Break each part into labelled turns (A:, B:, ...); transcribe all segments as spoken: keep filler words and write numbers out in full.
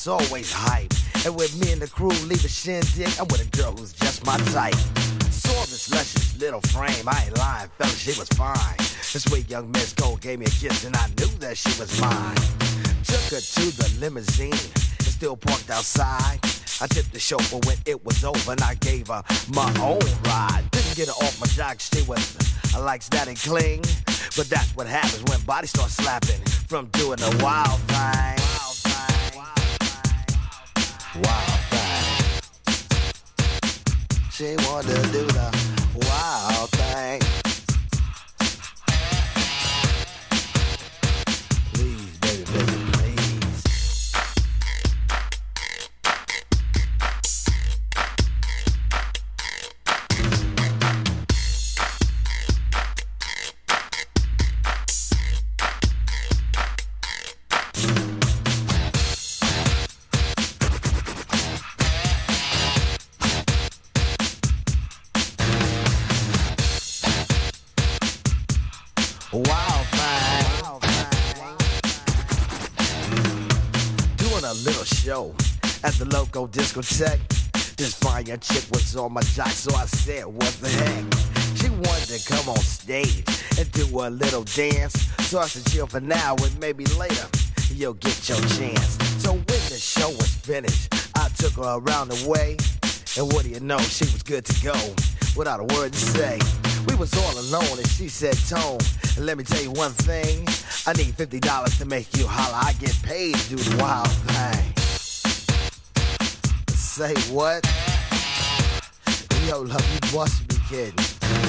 A: was always hype. And with me and the crew leave a shindig, I'm with a girl who's just my type. Saw this luscious little frame, I ain't lying, fella, she was fine. This sweet young Miss Gold gave me a kiss and I knew that she was mine. Took her to the limousine, it's still parked outside. I tipped the chauffeur when it was over and I gave her my own ride. Didn't get her off my jock, she was I like that and cling. But that's what happens when bodies start slapping from doing the wild thing. Wild thing. Wild thing. She wanted to do the wild thing. Please, baby, baby, please. Wild thing. Doing a little show at the local discotheque. This fine young chick was on my jock, so I said, what the heck? She wanted to come on stage and do a little dance. So I said, chill for now and maybe later you'll get your chance. So when the show was finished, I took her around the way. And what do you know, she was good to go without a word to say. We was all alone and she said, Tone, and let me tell you one thing, I need fifty dollars to make you holler. I get paid to do the wild thing. Say what? Yo, love, you must be kidding.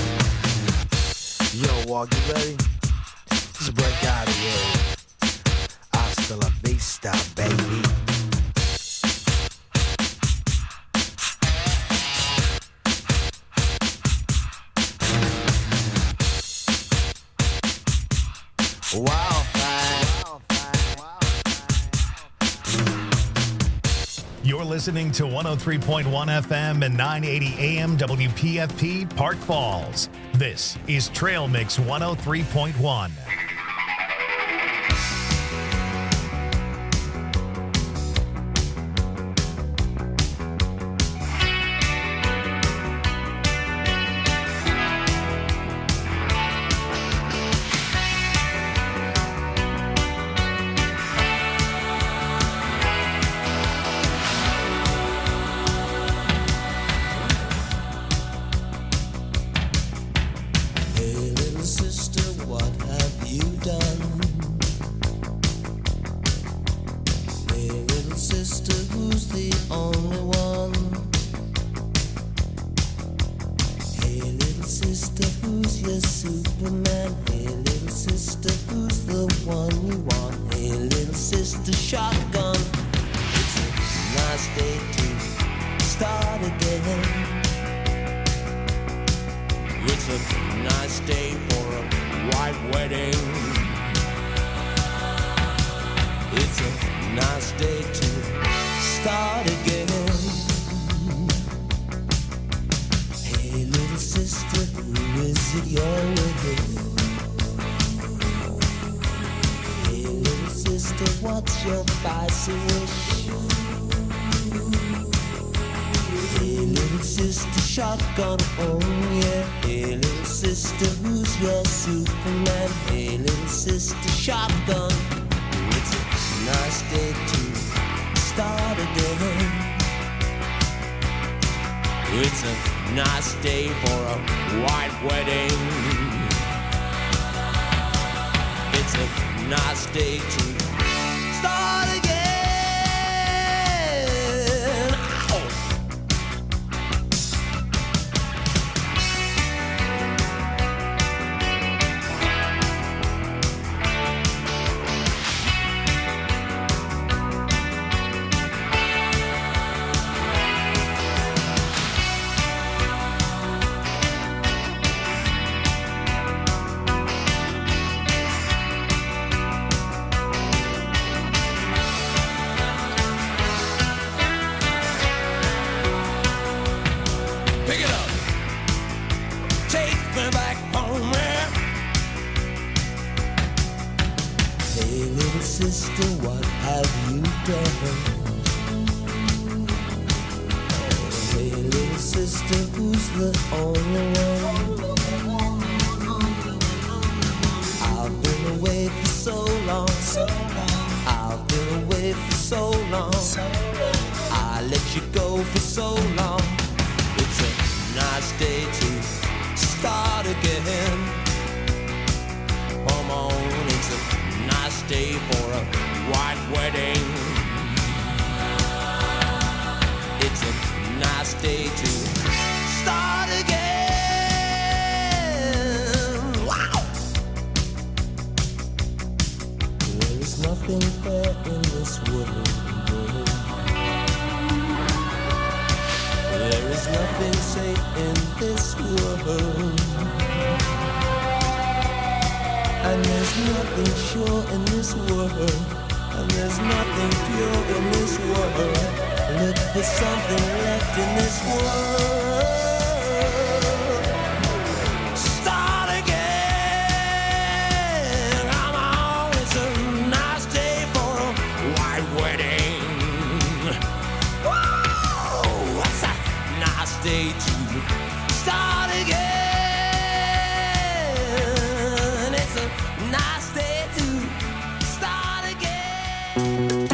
A: Yo, Walk, you ready? Just break out of here. Hasta la vista, baby. Wild thing.
B: You're listening to one oh three point one F M and nine eighty A M W P F P Park Falls. This is Trail Mix one oh three point one.
C: Sister, what have you done? little sister who's the only one. I've been away for so long, I've been away for so long, I let you go for so long. It's a nice day to start again. Come on, it's a nice day for a white wedding. It's a nice day to start again. Wow! There is nothing fair in this world. There is nothing safe in this world. And there's nothing sure in this world. And there's nothing pure in this world. Look for something left in this world. Start again. Come on, it's a nice day for a white wedding. Whoa, it's a nice day to start again. It's a nice day to start again.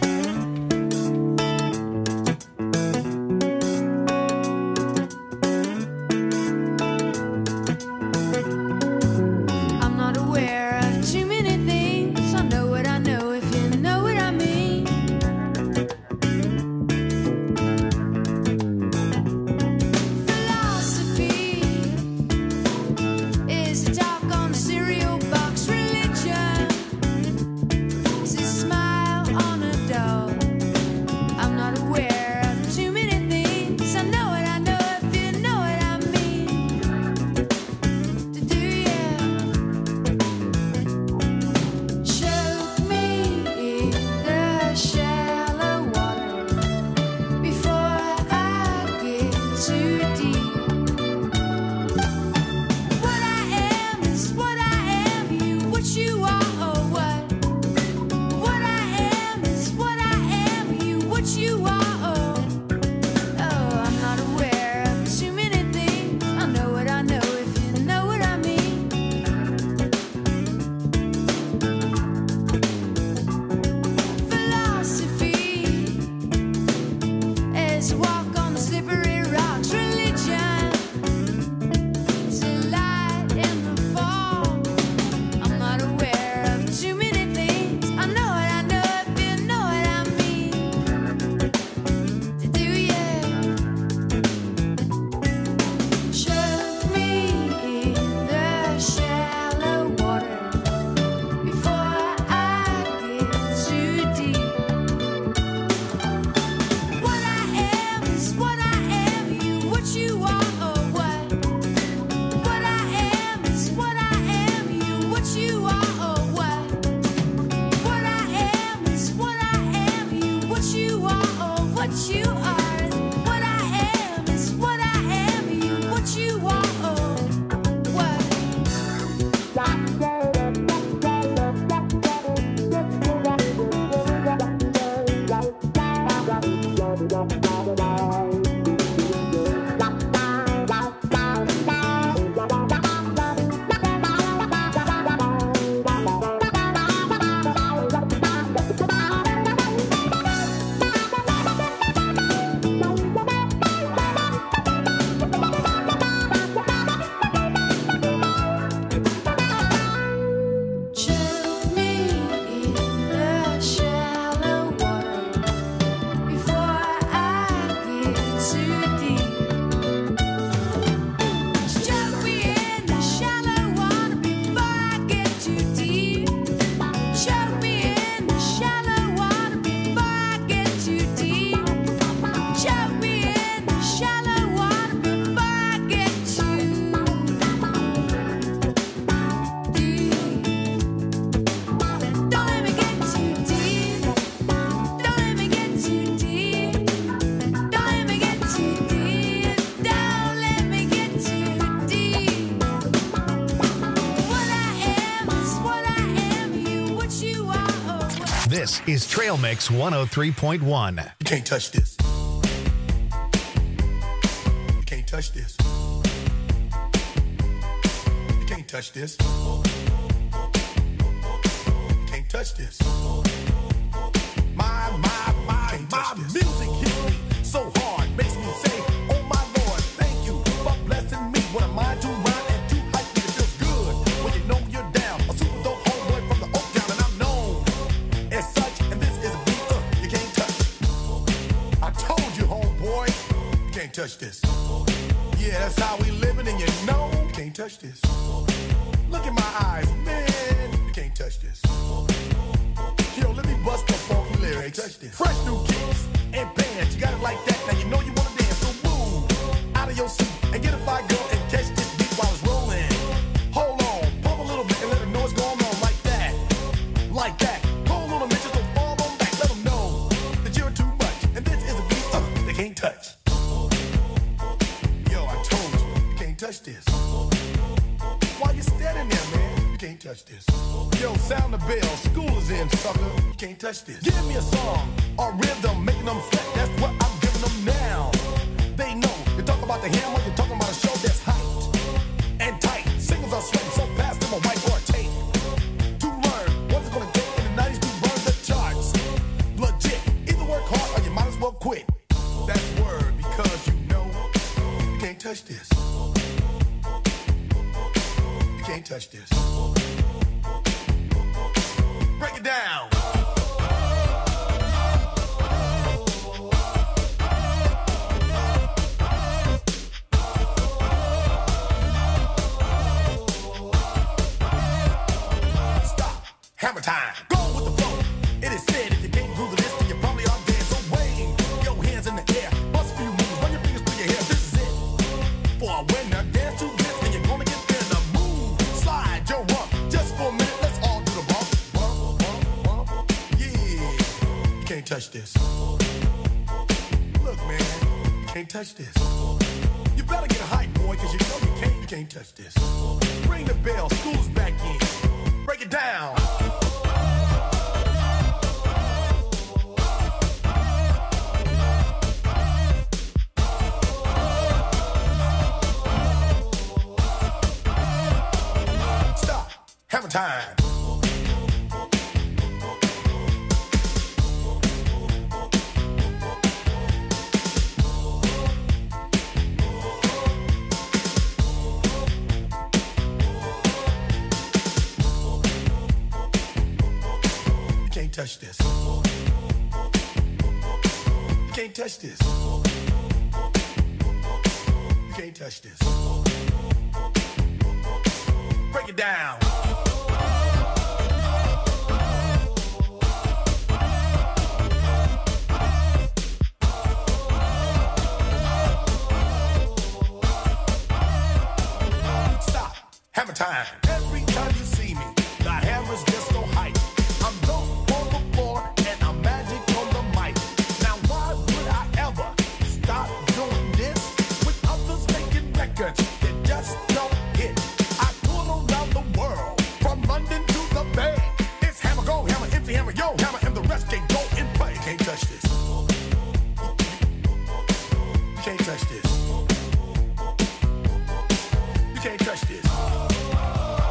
B: This is Trail Mix one oh three point one.
D: You can't touch this. touch this. You can't touch this. You can't touch this. My, my, my, my music hits me so hard, makes me say, oh my Lord, thank you for blessing me. What am I to rhyme and to hype me? It feels good when you know you're down. A super dope homeboy from the Oak Town, and I'm known as such. And this is a beat uh, you can't touch. I told you, homeboy, you can't touch this. Yeah, that's how we living, and you know you can't touch this. Look in my eyes, man, you can't touch this. Yo, let me bust the funky lyrics. Fresh new kicks and bands, you got it like that. Now you know you wanna dance, so move out of your seat and get a fire girl and catch this beat while it's rolling. Hold on, pump a little bit and let them know what's going on like that, like that. Hold on a minute, just don't fall on back. Let them know that you're too much, and this is a beat uh, they can't touch. Yo, I told you, you can't touch this. Why you standing there, man? You can't touch this. Yo, sound the bell, school is in, sucker. You can't touch this. Give me a song or rhythm, making them sweat. That's what I'm giving them now. They know. You talk about the hammer, you're talking about a show that's hyped and tight. Singles are sweating so fast, them a white or a tape. To learn what it's gonna take in the nineties to burn the charts. Legit. Either work hard or you might as well quit. That's word because you know you can't touch this. You can't touch this. Break it down. Stop. Hammer time. Go with the flow. It is said if you can't groove the list, then you probably are dead. So wave your hands in the air. Bust a few moves. Run your fingers through your hair. This is it. For a winner, dance to this, and you're gonna get there. The move. Slide your rump. Just for a minute, let's all do the bump. Bump, bump, bump. Yeah. You can't touch this. Look, man. You can't touch this. You better get hype, boy, because you know you can't, you can't touch this. Ring the bell. School's back in. Break it down. Stop. Hammer time. You can't touch this. You can't touch this. You can't touch this. Break it down. Stop. Hammer time. Every time you see me, the hammer's just so hype. I'm dope on the floor and I'm magic on the mic. Now why would I ever stop doing this with others making records that just don't hit? I tour around the world, from London to the Bay. It's hammer, go hammer, empty hammer, yo hammer, and the rest can go and play. You can't touch this. You can't touch this. You can't touch this.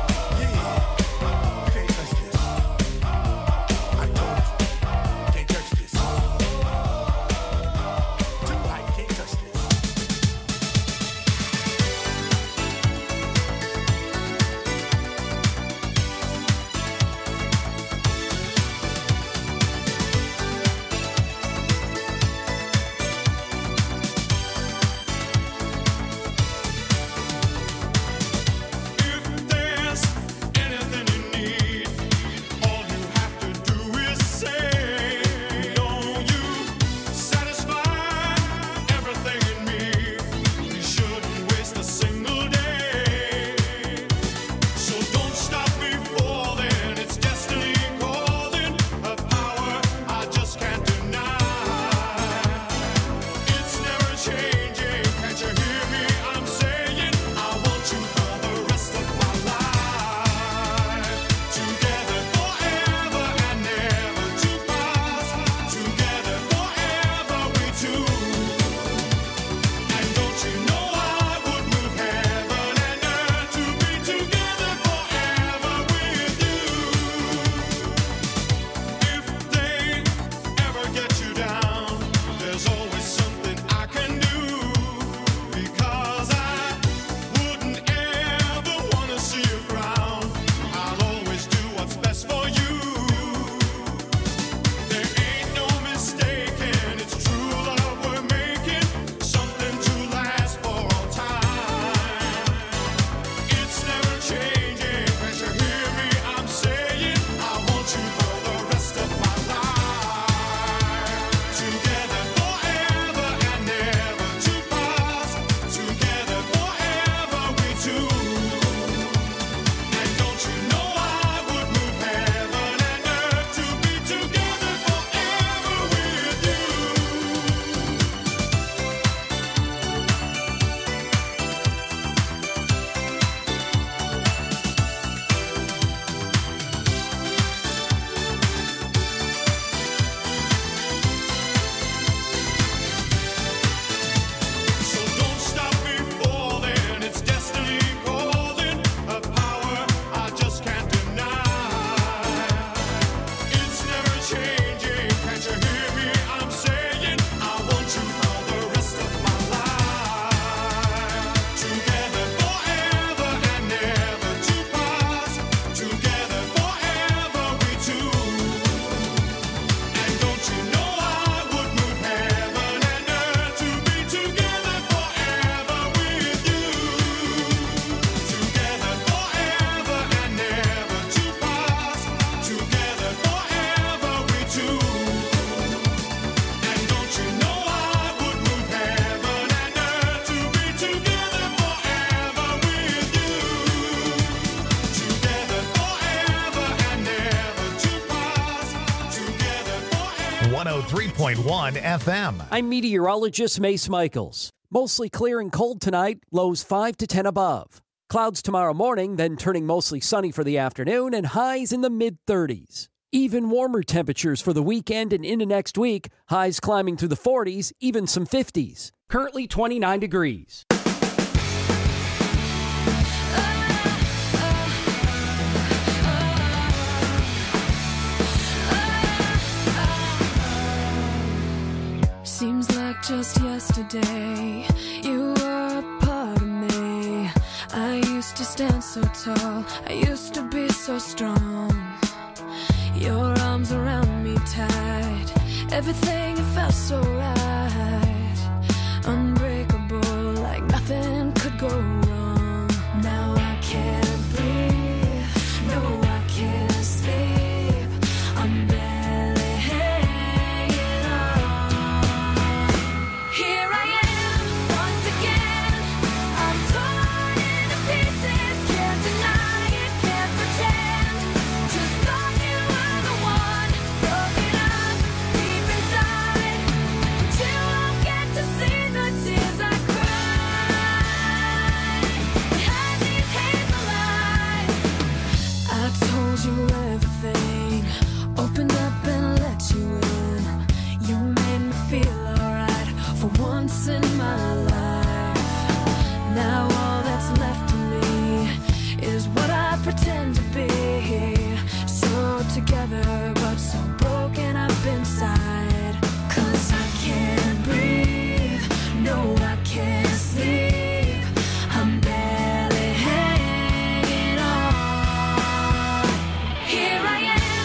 B: three point one F M.
E: I'm meteorologist Mace Michaels. Mostly clear and cold tonight, lows five to ten above. Clouds tomorrow morning, then turning mostly sunny for the afternoon and highs in the mid-thirties. Even warmer temperatures for the weekend and into next week, highs climbing through the forties, even some fifties. Currently twenty-nine degrees.
F: Seems like just yesterday you were a part of me. I used to stand so tall, I used to be so strong. Your arms around me tight, everything it felt so right. Unbreakable, like nothing could go wrong. Now I can't breathe, no I can't sleep. I'm barely hanging on. Here I am, once again. I'm torn into pieces, can't deny it, can't pretend. Just thought you were the one, broken up deep inside. But you won't get to see the tears I cried behind these hazel eyes. I told you everything, opened up and let you in. You made me feel alright for once in my life. Now all that's left of me is what I pretend to be. So together but so broken up inside. 'Cause I can't breathe, no I can't sleep. I'm barely hanging on. Here I am,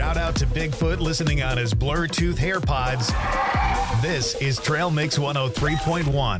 B: Shout out to Bigfoot listening on his Bluetooth AirPods. This is Trail Mix one oh three point one.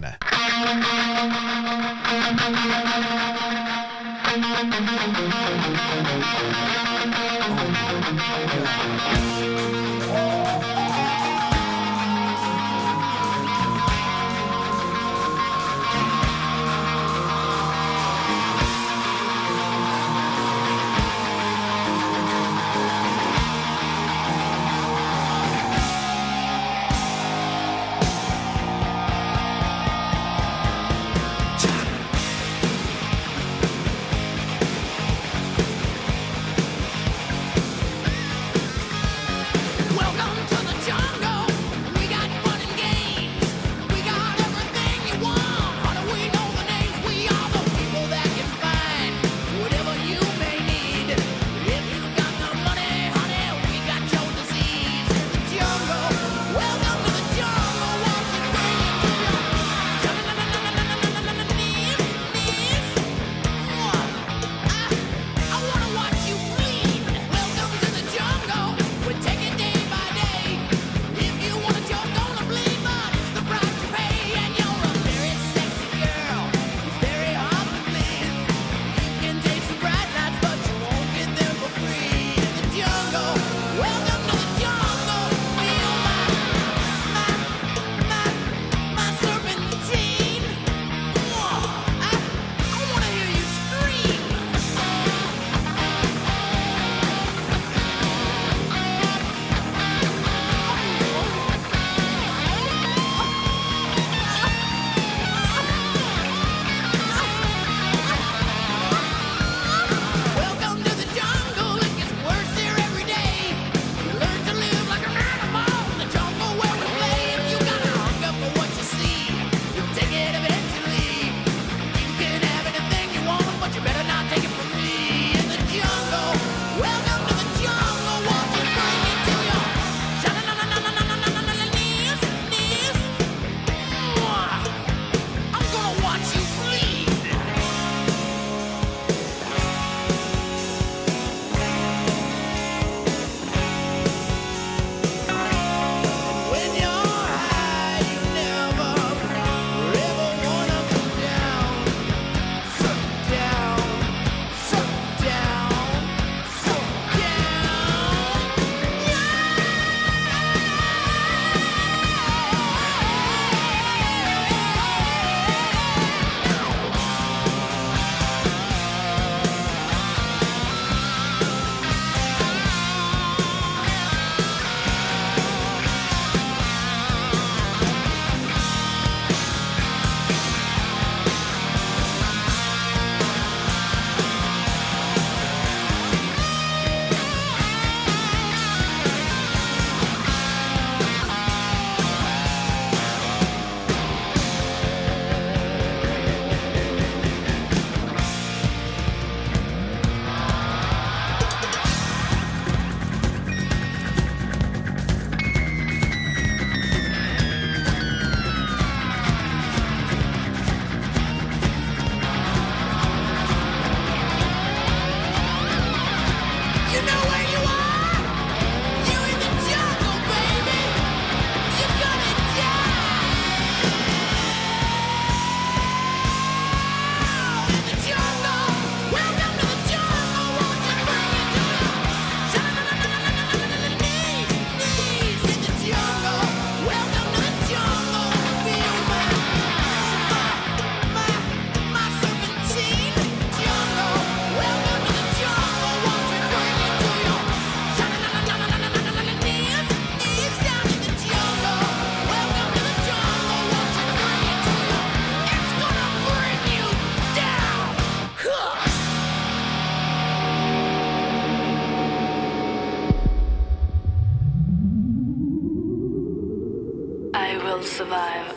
F: survive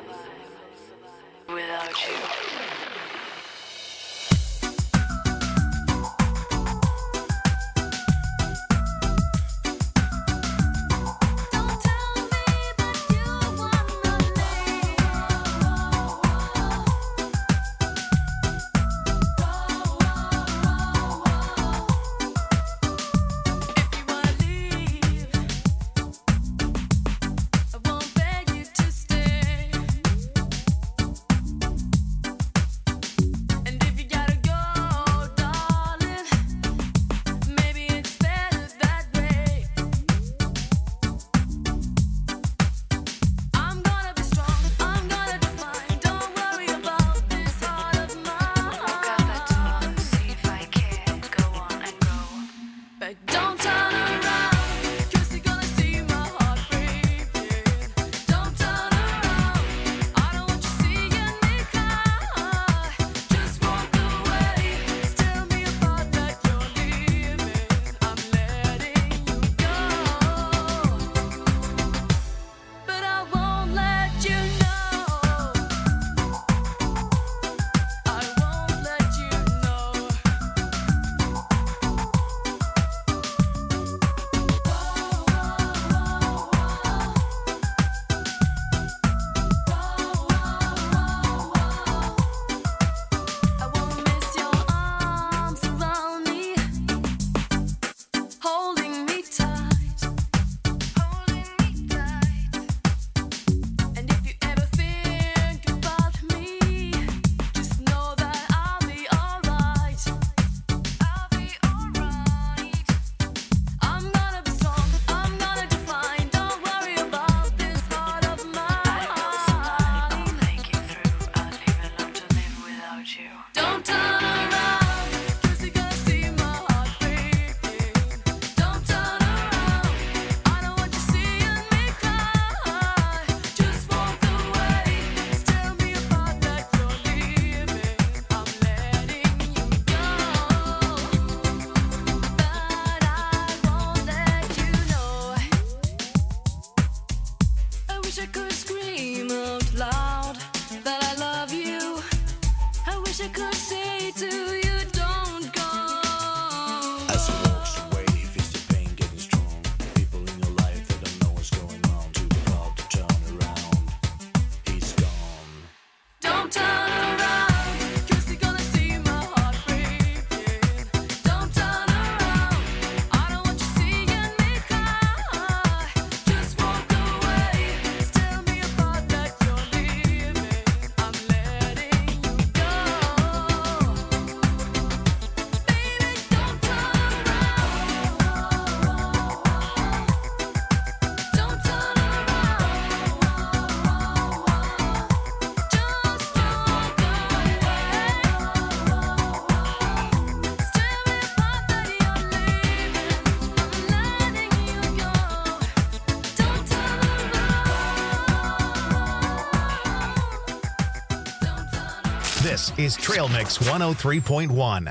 F: without you.
G: If you wanna leave
B: This is Trail Mix one oh three point one.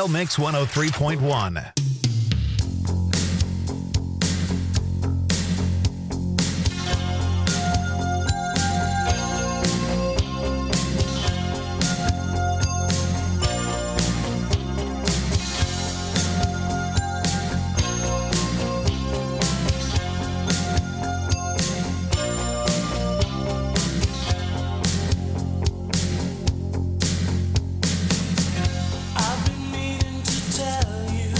B: Trail Mix one oh three point one.
C: I've been needing to tell you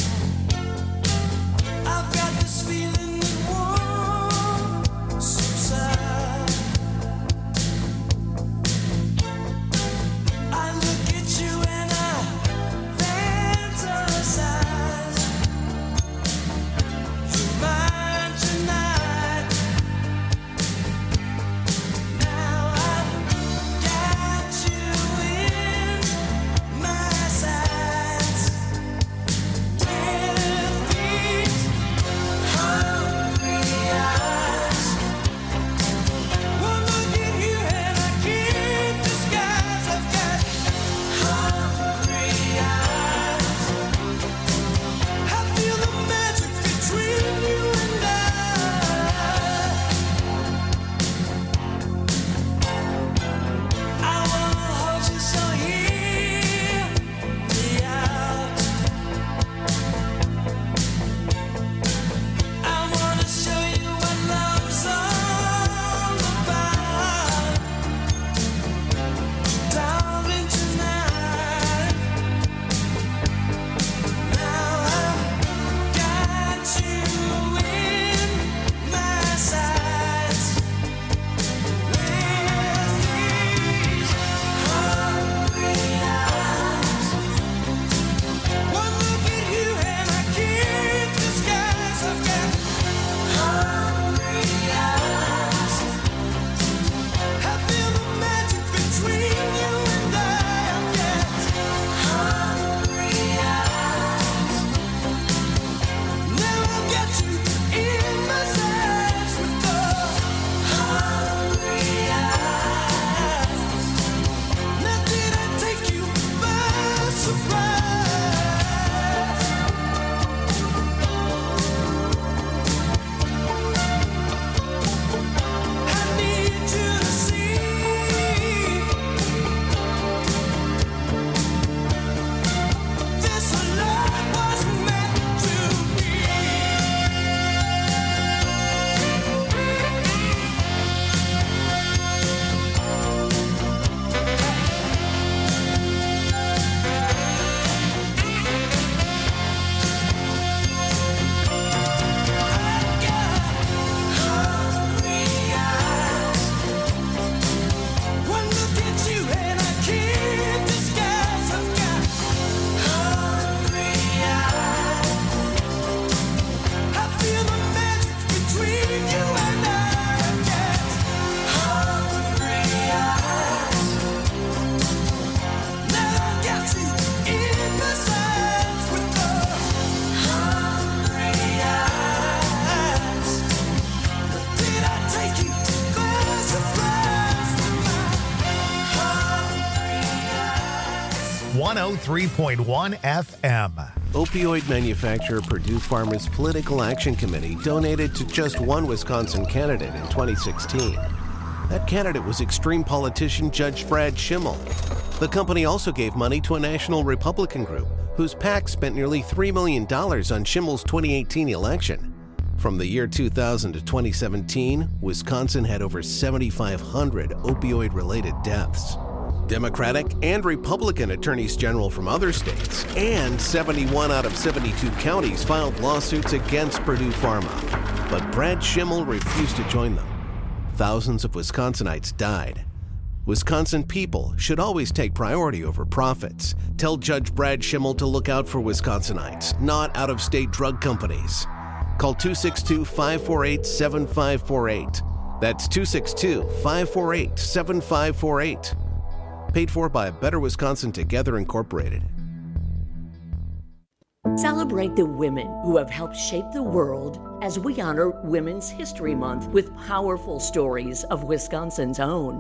B: one oh three point one F M.
G: Opioid manufacturer Purdue Pharma's Political Action Committee donated to just one Wisconsin candidate in twenty sixteen. That candidate was extreme politician Judge Brad Schimmel. The company also gave money to a national Republican group whose PAC spent nearly three million dollars on Schimmel's twenty eighteen election. From the year two thousand to twenty seventeen, Wisconsin had over seventy-five hundred opioid-related deaths. Democratic and Republican attorneys general from other states and seventy-one out of seventy-two counties filed lawsuits against Purdue Pharma. But Brad Schimmel refused to join them. Thousands of Wisconsinites died. Wisconsin people should always take priority over profits. Tell Judge Brad Schimmel to look out for Wisconsinites, not out-of-state drug companies. Call two six two, five four eight, seven five four eight. That's two six two, five four eight, seven five four eight. Paid for by Better Wisconsin Together Incorporated.
H: Celebrate the women who have helped shape the world as we honor Women's History Month with powerful stories of Wisconsin's own.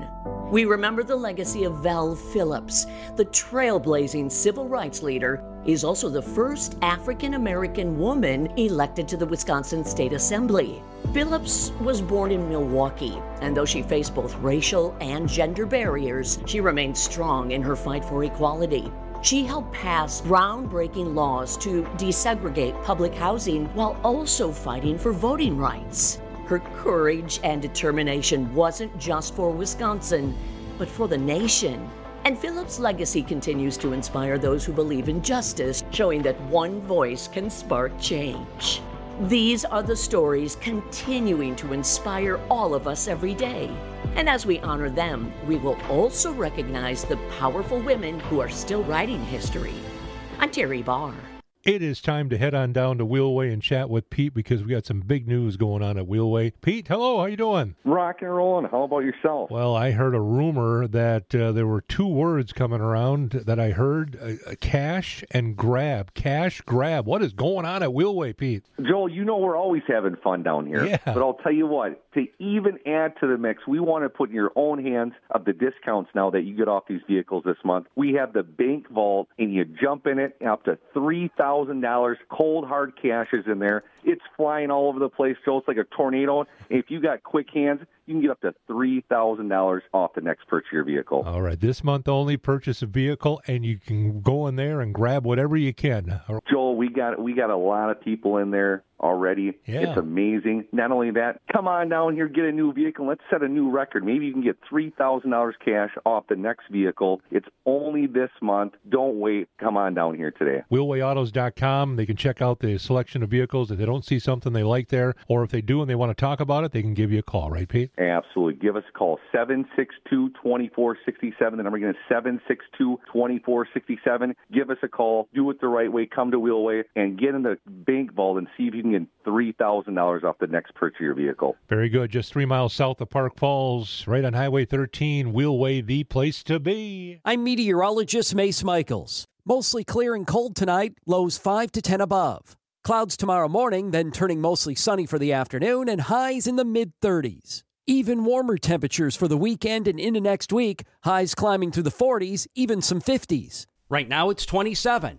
H: We remember the legacy of Val Phillips. The trailblazing civil rights leader is also the first African-American woman elected to the Wisconsin State Assembly. Phillips was born in Milwaukee, and though she faced both racial and gender barriers, she remained strong in her fight for equality. She helped pass groundbreaking laws to desegregate public housing while also fighting for voting rights. Her courage and determination wasn't just for Wisconsin, but for the nation. And Phillips' legacy continues to inspire those who believe in justice, showing that one voice can spark change. These are the stories continuing to inspire all of us every day. And as we honor them, we will also recognize the powerful women who are still writing history. I'm Terry Barr.
I: It is time to head on down to Wheelway and chat with Pete because we got some big news going on at Wheelway. Pete, hello, how you doing?
J: Rock and rolling. How about yourself?
I: Well, I heard a rumor that uh, there were two words coming around that I heard, uh, cash and grab. Cash, grab. What is going on at Wheelway, Pete?
J: Joel, you know we're always having fun down here.
I: Yeah.
J: But I'll tell you what, to even add to the mix, we want to put in your own hands of the discounts now that you get off these vehicles this month. We have the bank vault, and you jump in it up to three thousand one thousand dollars cold, hard cash is in there. It's flying all over the place, Joe. It's like a tornado. And if you got quick hands, you can get up to three thousand dollars off the next purchase of your vehicle.
I: All right. This month only, purchase a vehicle, and you can go in there and grab whatever you can.
J: Joel, we got we got a lot of people in there already.
I: Yeah.
J: It's amazing. Not only that, come on down here, get a new vehicle. Let's set a new record. Maybe you can get three thousand dollars cash off the next vehicle. It's only this month. Don't wait. Come on down here today.
I: wheelway autos dot com. They can check out the selection of vehicles. If they don't see something they like there, or if they do and they want to talk about it, they can give you a call, right, Pete?
J: Absolutely. Give us a call, seven six two, two four six seven. The number again is seven six two, two four six seven. Give us a call. Do it the right way. Come to Wheelway and get in the bank vault and see if you can get three thousand dollars off the next purchase of your vehicle.
I: Very good. Just three miles south of Park Falls, right on Highway thirteen. Wheelway, the place to be.
E: I'm meteorologist Mace Michaels. Mostly clear and cold tonight, lows five to ten above. Clouds tomorrow morning, then turning mostly sunny for the afternoon, and highs in the mid-thirties. Even warmer temperatures for the weekend and into next week, highs climbing through the forties, even some fifties. Right now it's twenty-seven.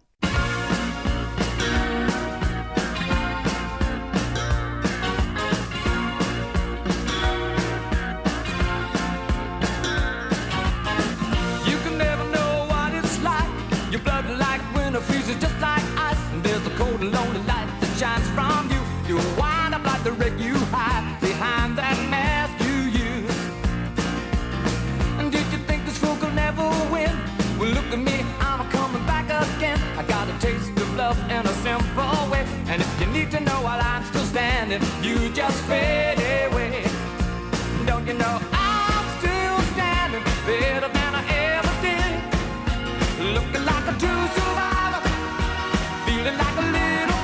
K: Lonely light that shines from you. You wind up like the wreck you hide behind that mask you use. And did you think this fool could never win? Well, look at me, I'm coming back again. I got a taste of love in a simple way. And if you need to know while I'm still standing, you just fade away. Don't you know I'm still standing better than I ever did? Looking like a true survivor, feeling like a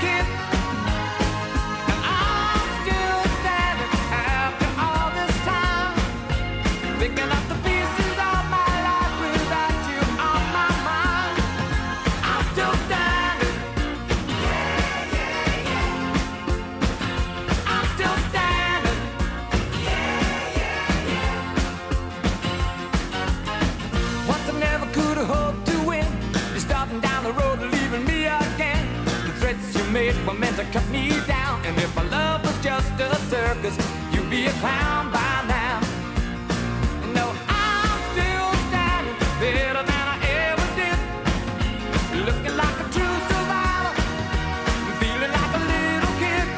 K: were meant to cut me down. And if my love was just a circus, you'd be a clown by now. No, I'm still standing better than I ever did. Looking like a true survivor, feeling like a little kid.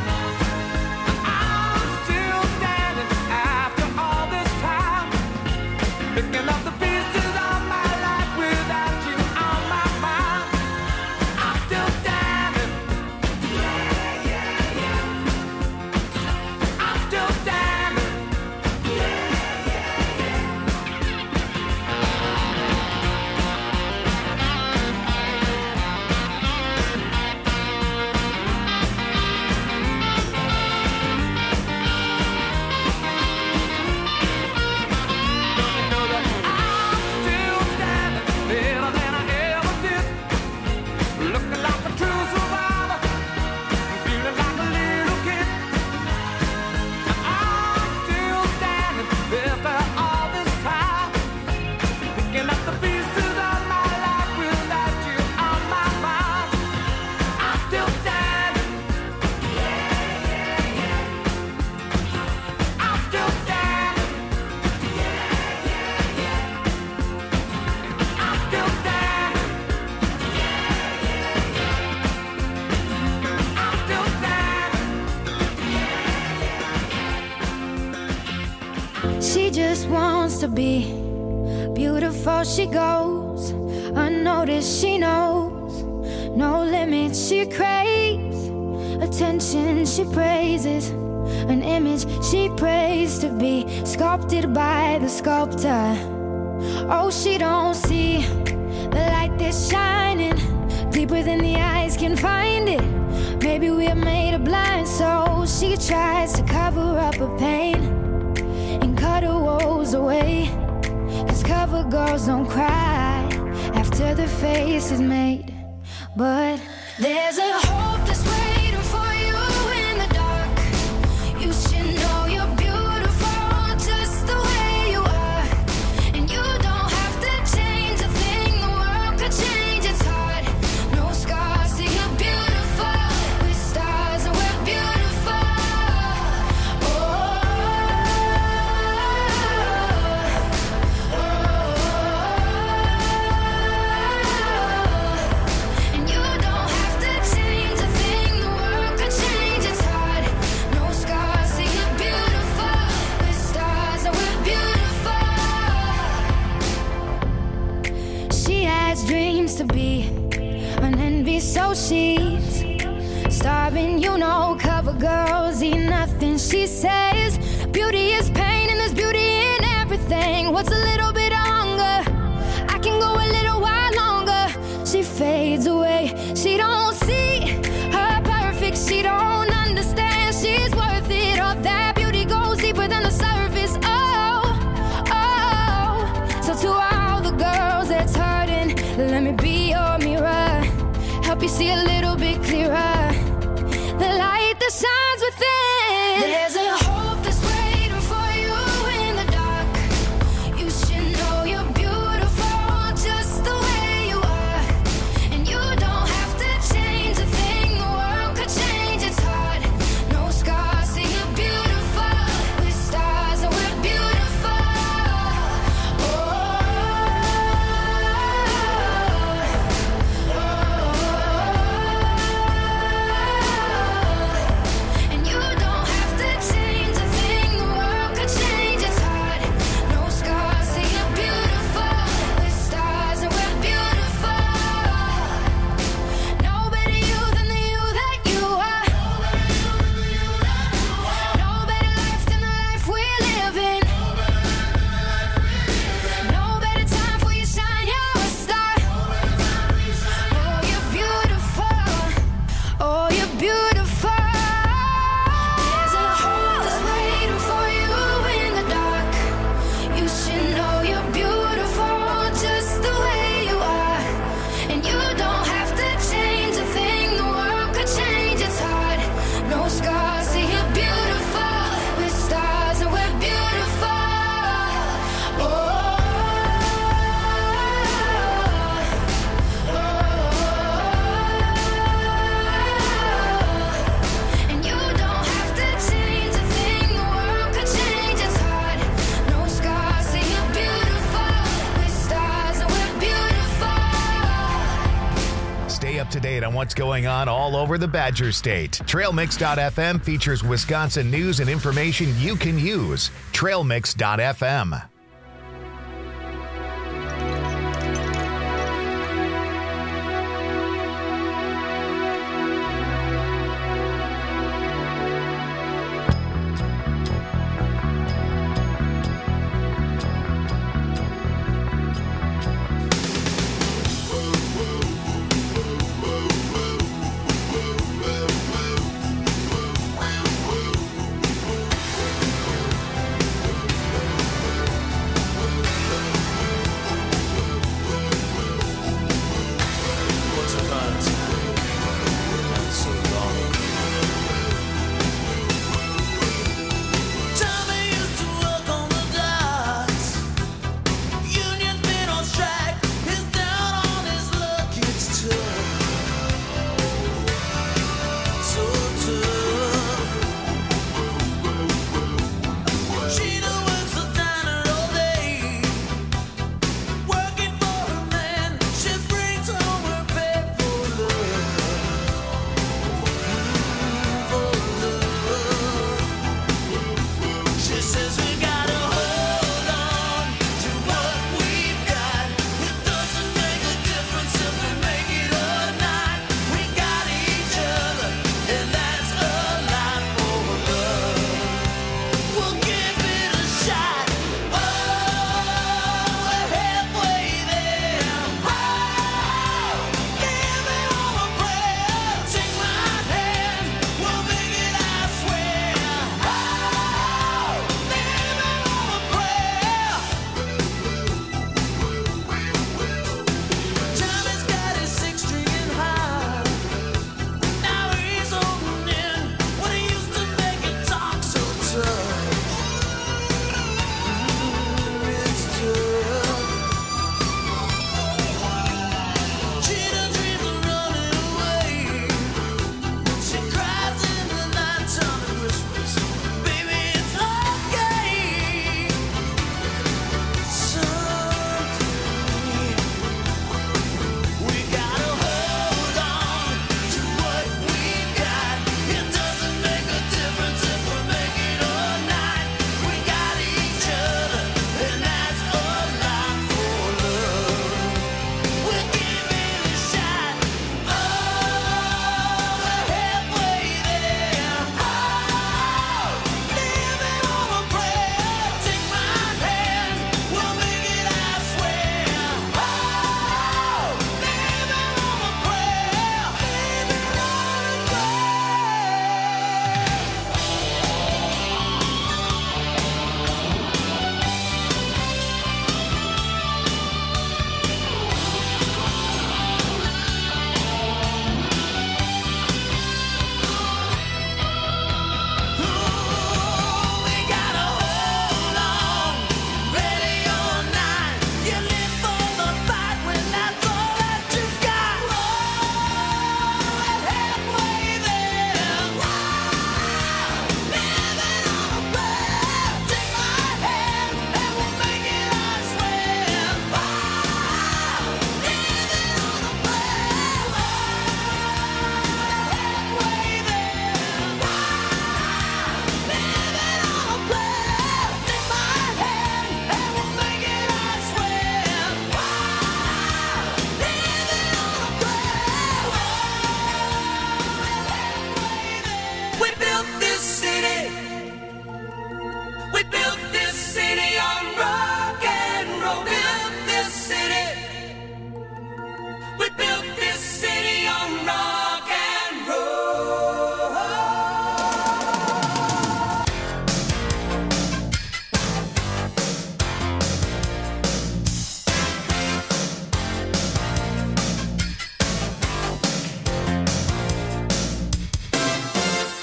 K: I'm still standing after all this time, picking up the pieces of my life without you on my mind. I'm still standing. Still standing.
F: She just wants to be beautiful. She goes unnoticed. She knows no limits. She craves attention. She praises an image she prays to be sculpted by the sculptor. Oh, she don't see the light that's shining deeper than the eyes can find it. Maybe we're made of blind souls. She tries to cover up her pain and cut her woes away. Cause cover girls don't cry after the face is made. But there's a hope that's waiting for you in the dark. You should know you're beautiful just the way you are. And you don't have to change a thing. The world could change, it's hard. No scars, see you're beautiful. With stars and we're beautiful. Oh, oh, oh. And you don't have to change a thing. The world could change, it's hard. No scars, see you're beautiful. With stars and we're beautiful. She has dreams to be an envy, so she's starving. You know, cover girls eat nothing. She says beauty is pain and there's beauty in everything. What's a little bit of hunger? I can go a little while longer. She fades away. She don't see her perfect. She don't understand she's worth it. All that beauty goes deeper than the surface. Oh, oh. So to all the girls that's hurting, let me be your mirror. Help you see a little bit clearer. The light that shines within. There's a hope that's waiting for you in the dark. You should know you're beautiful just the way you are. And you don't have to change a thing. The world could change, it's hard. No scars, see you're beautiful. With stars and we're beautiful. Oh, and you don't have to change a thing. The world could change, it's hard. No scars, see you're beautiful. With stars and we're beautiful. No better you than the you that you are. No better life than the life we're living. No better time for you shine, you're a star. Oh, you're beautiful. Oh, you're beautiful. There's a hope that's waiting for you in the dark. You should know you're beautiful just the way you are. And you don't have to change a thing. The world could change, it's hard. No scars, see you're beautiful. With stars and we're beautiful. Oh, and you don't have to change a thing. The world could change, it's hard. No scars, see you're beautiful. With stars and we're beautiful.
B: Stay up to date on what's going on all over the Badger State. Trail Mix dot f m features Wisconsin news and information you can use. Trail Mix dot f m.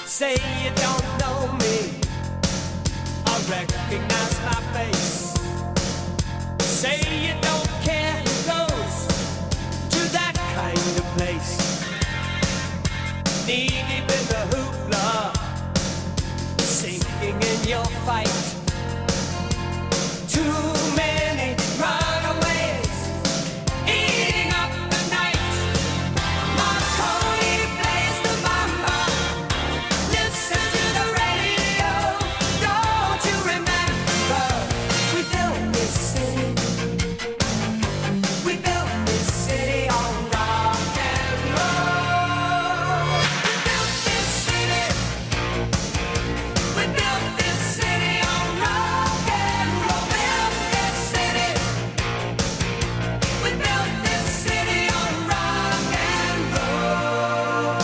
C: Say you don't know me, I recognize my face. Say you don't care who goes to that kind of place. Knee deep in the hoopla, sinking in your fight. Too many runaways eating up the night. Marconi plays the mama. Listen to the radio. Don't you remember? We built this city. We built this city on rock and roll. We built this city. We built this city on rock and roll. Built this city. We built this city on rock and roll.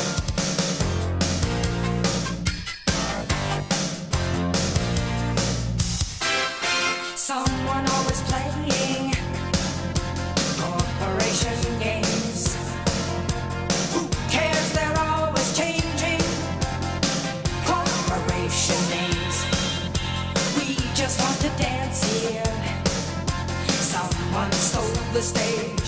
C: Someone always playing corporation games. Who cares? They're always changing corporation names. We just want to dance here. Someone stole the stage.